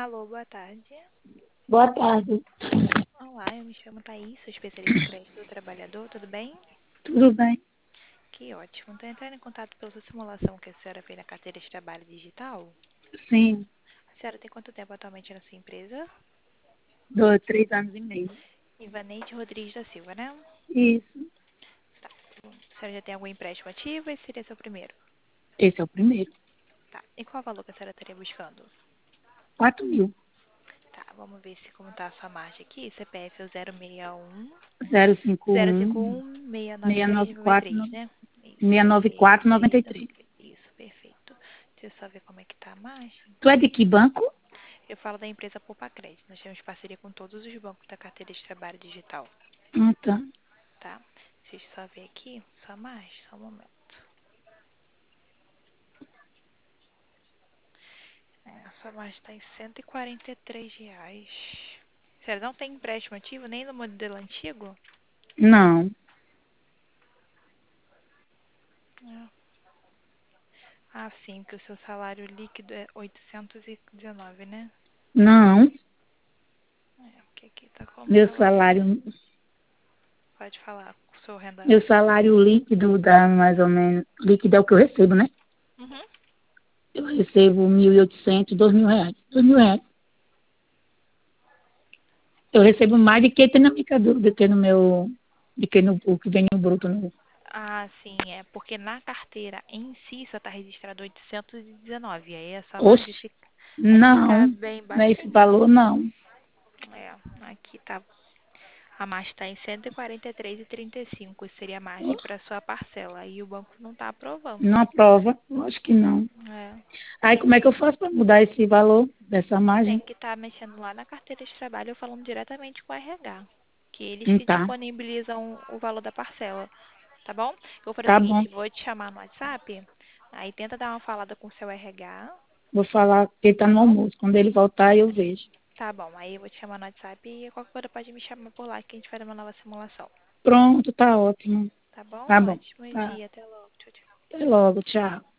Alô, boa tarde. Boa tarde. Olá, eu me chamo Thaís, sou especialista em crédito do trabalhador, tudo bem? Tudo bem? Que ótimo. Estou entrando em contato pela sua simulação que a senhora fez na carteira de trabalho digital. Sim, A senhora tem quanto tempo atualmente na sua empresa? 3 anos e meio. Ivaneide Rodrigues da Silva, né? Isso. Tá. A senhora já tem algum empréstimo ativo? Esse seria seu primeiro. Esse é o primeiro. Tá. E qual o valor que a senhora estaria buscando? 4.000. Tá, vamos ver se como tá a sua margem aqui. CPF é o 061 051 051 694 693 né? Isso, 694 perfeito. 93. Isso, perfeito. Deixa eu só ver como é que tá a margem. Tu é de que banco? Eu falo da empresa Poupa Crédito. Nós temos parceria com todos os bancos da carteira de trabalho digital, Tá. tá? Deixa eu só ver aqui, só mais, só um momento. A sua margem está em R$ 143. Sério, não tem empréstimo ativo nem no modelo antigo? Não. É. Ah, sim, porque o seu salário líquido é 819, né? Não. É, porque aqui tá como Meu salário. salário, Pode falar, o seu renda. meu salário líquido dá mais ou menos. Líquido é o que eu recebo, né? Uhum. Eu recebo 1.800, R$ 2.000. R$ 2.000. Eu recebo mais de que tem na mercadoria, do que no meu. Do que no o que vem no bruto. No, Ah, sim, é porque na carteira em si só está registrado 819. Aí a sua margem Oxe, fica não. bem Não é esse baixinha. valor, não. É, aqui tá. A margem está em 143,35. Seria a margem Oxe, para sua parcela. Aí o banco não está não aprovando. aprova? Acho que não. É. Aí como é que eu faço para mudar esse valor dessa Tem margem? que estar mexendo lá na carteira de trabalho ou falando diretamente com o RH. Que eles que Tá, disponibilizam o valor da parcela. Tá bom? Eu vou fazer o tá bom. seguinte, vou te chamar no WhatsApp. Aí tenta dar uma falada com o seu RH. Vou falar que ele tá Tá no bom? almoço. Quando ele voltar, eu vejo. Tá bom, aí eu vou te chamar no WhatsApp e qualquer coisa pode me chamar por lá que a gente faz uma nova simulação. Pronto, tá ótimo. Tá bom? Tá bom. Ótimo Tá. dia, até logo. Tchau, tchau. Até logo, tchau.